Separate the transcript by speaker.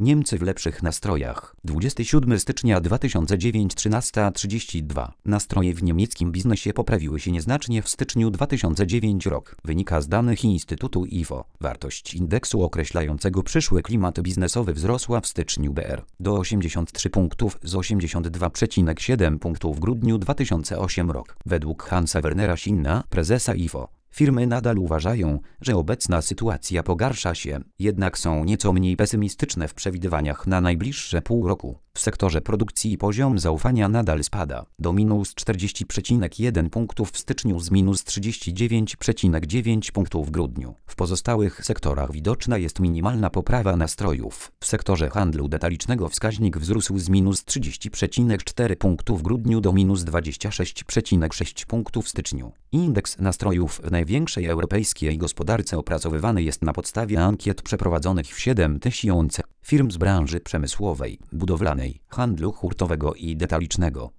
Speaker 1: Niemcy w lepszych nastrojach. 27 stycznia 2009, 13:32. Nastroje w niemieckim biznesie poprawiły się nieznacznie w styczniu 2009 rok. Wynika z danych Instytutu IFO. Wartość indeksu określającego przyszły klimat biznesowy wzrosła w styczniu BR do 83 punktów z 82,7 punktów w grudniu 2008 rok. Według Hansa Wernera Sinna, prezesa IFO, firmy nadal uważają, że obecna sytuacja pogarsza się, jednak są nieco mniej pesymistyczne w przewidywaniach na najbliższe pół roku. W sektorze produkcji poziom zaufania nadal spada do minus 40,1 punktów w styczniu z minus 39,9 punktów w grudniu. W pozostałych sektorach widoczna jest minimalna poprawa nastrojów. W sektorze handlu detalicznego wskaźnik wzrósł z minus 30,4 punktów w grudniu do minus 26,6 punktów w styczniu. Indeks nastrojów w największej europejskiej gospodarce opracowywany jest na podstawie ankiet przeprowadzonych w 7 tysiące firm z branży przemysłowej, budowlanej, handlu hurtowego i detalicznego.